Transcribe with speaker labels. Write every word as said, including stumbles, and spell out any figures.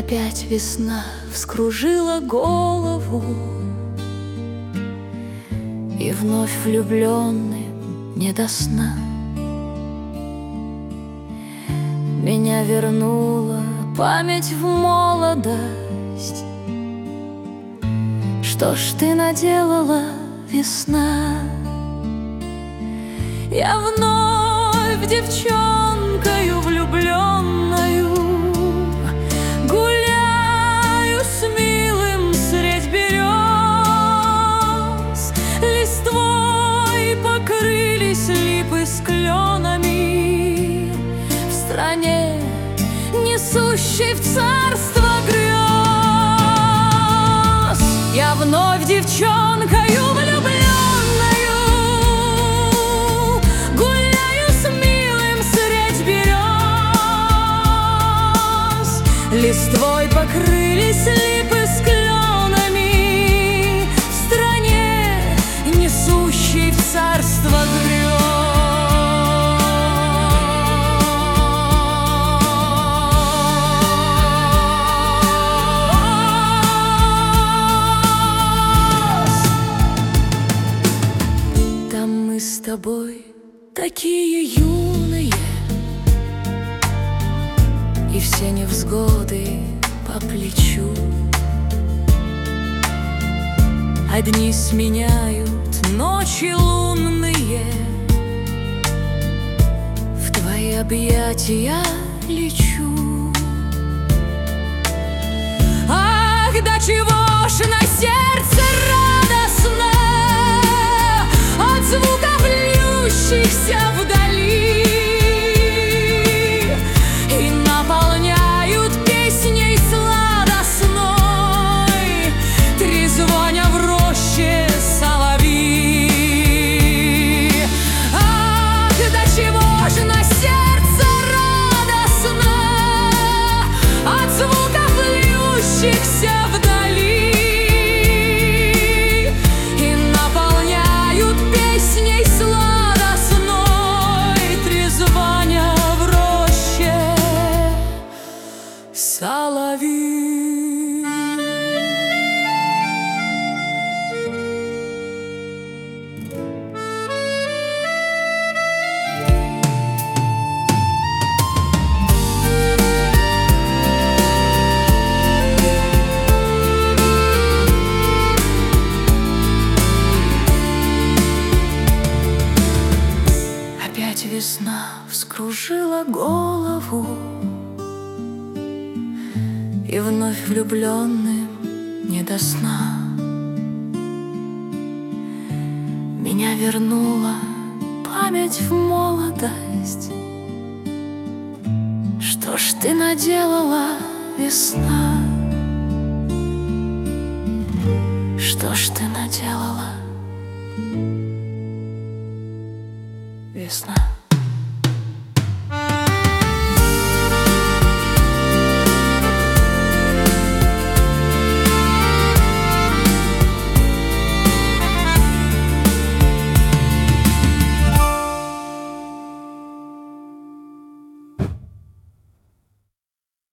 Speaker 1: Опять весна вскружила голову, и вновь влюбленным не до сна. Меня вернула память в молодость. Что ж ты наделала, весна? Я вновь девчонкою влюбленною гуляю с милым средь берез. Листвой покрылись липы с кленами в стране, несущей в царство грез. Я вновь девчонкою влюбленною гуляю с милым средь берез. Листвой покрылись липы с кленами в стране, несущей в царство грез. Мы с тобой такие юные, и все невзгоды по плечу. Одни сменяют ночи лунные, в твои объятия лечу. Ах, до чего ж на сердце радостно от звуков льющихся вдали, и наполняют песней сладостной трезвоня в роще соловьи. Ах, до чего ж на сердце радостно от звуков льющихся вдали, соловей. Опять весна вскружила голову, и вновь влюбленным не до сна. Меня вернула память в молодость. Что ж ты наделала, весна? Что ж ты наделала, весна?